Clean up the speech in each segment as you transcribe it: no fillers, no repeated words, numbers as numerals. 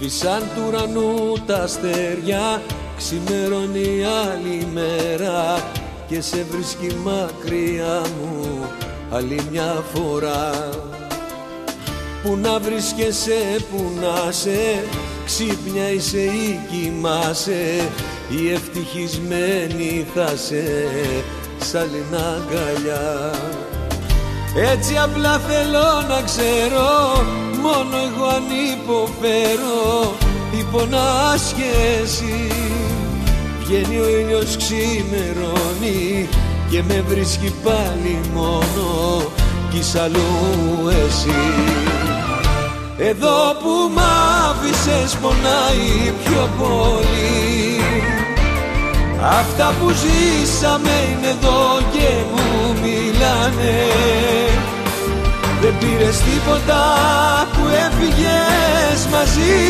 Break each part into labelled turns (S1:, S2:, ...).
S1: Σβήσαν του ουρανού τα αστέρια, ξημερώνει άλλη μέρα και σε βρίσκει μακριά μου άλλη μια φορά. Που να βρίσκεσαι, που να σε, ξύπνια είσαι ή κοιμάσαι, η ευτυχισμένη θα σε σ' άλλη αγκαλιά. Έτσι απλά θέλω να ξέρω, μόνο εγώ αν υποφέρω ή πονάς κι εσύ. Βγαίνει ο ήλιος, ξημερώνει και με βρίσκει πάλι μόνο κι σ' αλλού εσύ. Εδώ που μ' άφησες πονάει πιο πολύ. Αυτά που ζήσαμε είναι εδώ και μου μιλάνε. Δεν πήρες τίποτα που έφυγες μαζί.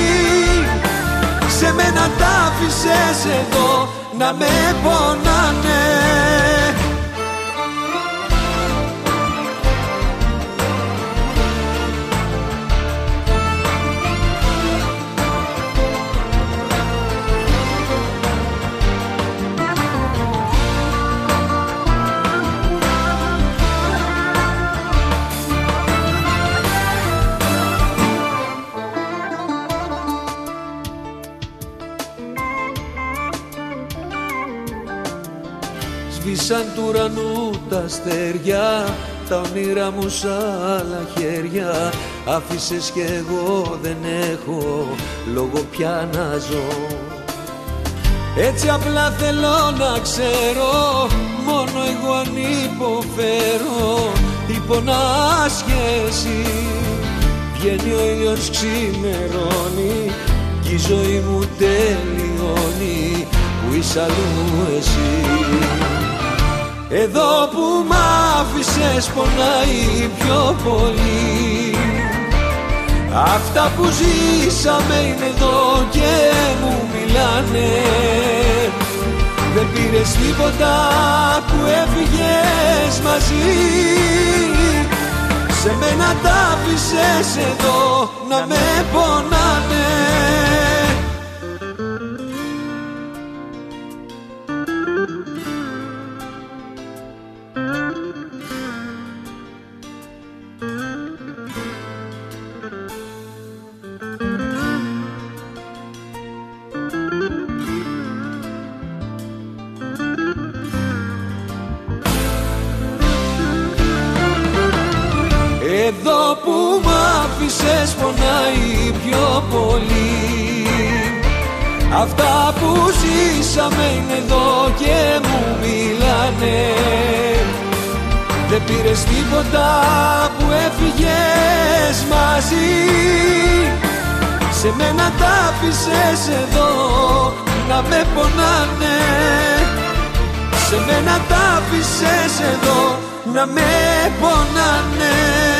S1: Σε μένα τα άφησες εδώ να με πονάνε. Σβήσαν του ουρανού τα αστέρια, τα όνειρα μου σ' άλλα χέρια. Άφησες κι εγώ δεν έχω λόγο πια να ζω. Έτσι απλά θέλω να ξέρω, μόνο εγώ αν υποφέρω ή πονάς κι εσύ. Βγαίνει ο ήλιος, ξημερώνει κι η ζωή μου τελειώνει που είσαι αλλού εσύ. Εδώ που μ' άφησες πονάει πιο πολύ. Αυτά που ζήσαμε είναι εδώ και μου μιλάνε. Δεν πήρες τίποτα που έφυγες μαζί. Σε μένα τα άφησες εδώ να με πονάνε. Εδώ που μ' άφησες πονάει πιο πολύ. Αυτά που ζήσαμε είναι εδώ και μου μιλάνε. Δεν πήρες τίποτα που έφυγες μαζί. Σε μένα τα άφησες εδώ να με πονάνε. Σε μένα τα άφησες εδώ να με πονάνε.